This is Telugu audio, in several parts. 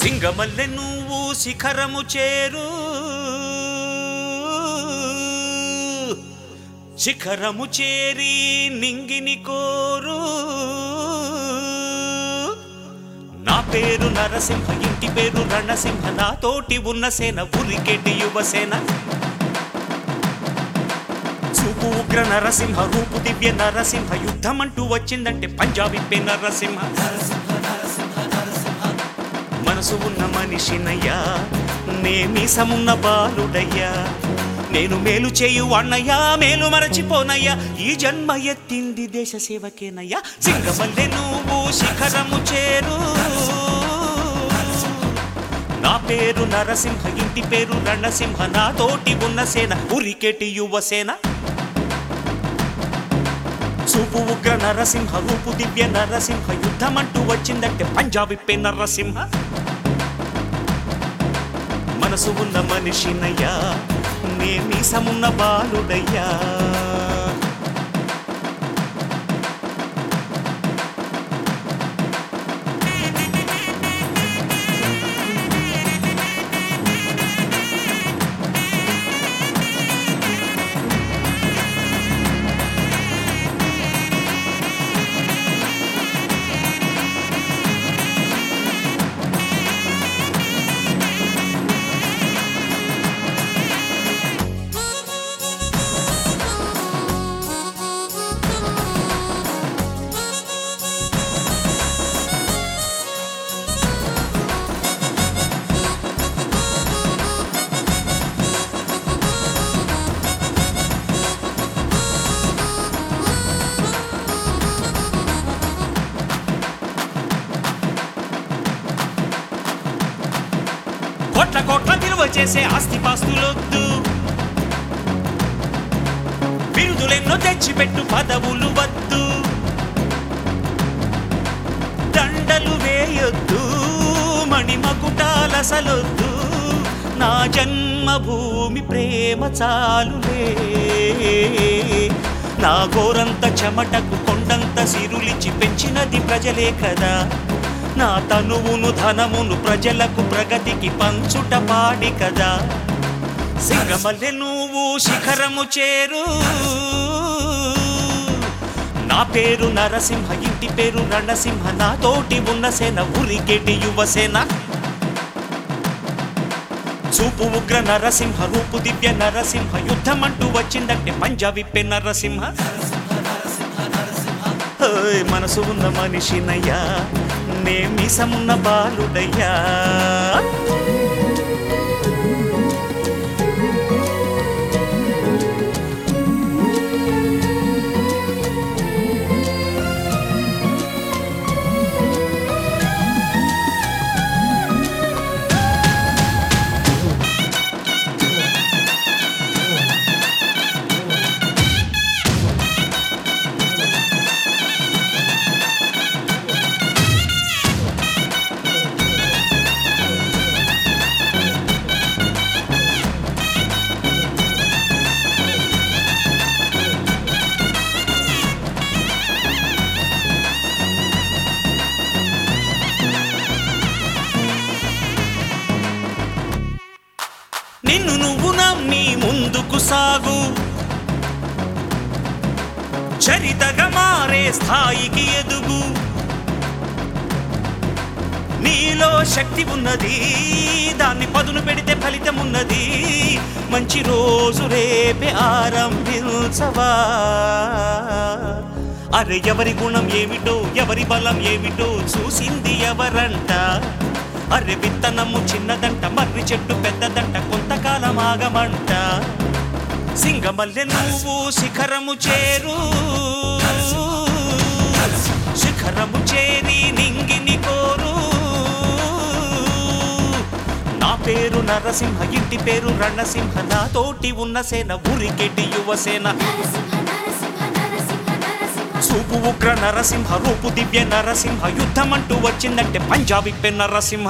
సింగమల్లె నువ్వు శిఖరము చేరు, శిఖరము చేరి నింగిని కోరు. నా పేరు నరసింహ, ఇంటి పేరు రణసింహ, నా తోటి ఉన్న సేన ఉరికెటి యువసేన. చూపు ఉగ్ర నరసింహ, రూపు దివ్య నరసింహ, యుద్ధమంటూ వచ్చిందంటే పంజాబీ నరసింహ. మనసు ఉన్న మనిషినయ్యా, నేమీసమున్న బాలుడయ్యా, నేను మేలు చేయు అన్నయ్యా, మేలు మరచిపోనయ్యా, ఈ జన్మ ఎత్తింది దేశ సేవకేనయ్యా. సింగమల్లె నువ్వు శిఖరము చేరు, నా పేరు నరసింహ, ఇంటి పేరు రణసింహ, నా తోటి ఉన్న సేన ఉరికెటి యువసేన. చూపు ఉగ్ర నరసింహ, రూపు దివ్య నరసింహ, యుద్ధమంటూ వచ్చిందంటే పంజాబీ నరసింహ. మనసు ఉన్న మనిషినయ్యా, నేమీసమున్న బాలుడయ్యా. కోట్ల కోట్ల విలువ చేసే ఆస్తిపాస్తులొద్దు, బిరుదులెన్నో తెచ్చిపెట్టు పదవులు వద్దు, దండలు వేయొద్దు, మణిమకుటాలసలొద్దు, నా జన్మభూమి ప్రేమ చాలులే. నా గోరంత చెమటకు కొండంత సిరులిచి పెంచినది ప్రజలే కదా, నా తనువును ధనమును ప్రజలకు ప్రగతికి పంచుట పాడి కదా. సింగమల్లె నువ్వు శిఖరము చేరు, నా పేరు నరసింహ, ఇంటి పేరు రణసింహ, నా తోటి ఉన్న సేన ఉరికెటి యువసేన. చూపు ఉగ్ర నరసింహ, రూపు దివ్య నరసింహ, యుద్ధమంటూ వచ్చిందంటే పంజాబీ నరసింహ. మనసు ఉన్న మనిషినయ్యా, నేమీసమున్న బాలుడయ్యా. నిన్ను నువ్వు నమ్మి ముందుకు సాగు, చరితగా మారే స్థాయికి ఎదుగు. నీలో శక్తి ఉన్నది, దాన్ని పదును పెడితే ఫలితం ఉన్నది. మంచి రోజు రేపే ఆరంభించవా. అరే ఎవరి గుణం ఏమిటో, ఎవరి బలం ఏమిటో చూసింది ఎవరంట. అరే విత్తనము చిన్నదంట, మర్రి చెట్టు పెద్దదంట, కొంతకాలం ఆగమంట. సింగమల్లె నువ్వు శిఖరము చేరు, శిఖరము చేరి నింగిని కోరు. నా పేరు నరసింహ, ఇంటి పేరు రణసింహ, నా తోటి ఉన్న సేన ఉరికెటి యువసేన. చూపు ఉగ్ర నరసింహ, రూపు దివ్య నరసింహ, యుద్ధమంటూ వచ్చిందంటే పంజాబీ నరసింహ.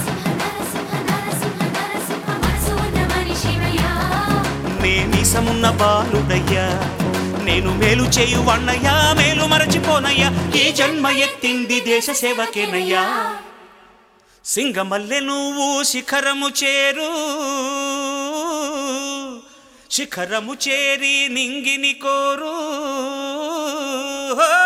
నేమీసమున్న బాలుడయ్యా, నేను మేలు చేయు అన్నయ్యా, మేలు మరచిపోనయ్యా, ఈ జన్మ ఎత్తింది దేశ సేవకేనయ్యా. సింగమల్లె నువ్వు శిఖరము చేరు, శిఖరము చేరి నింగిని కోరు.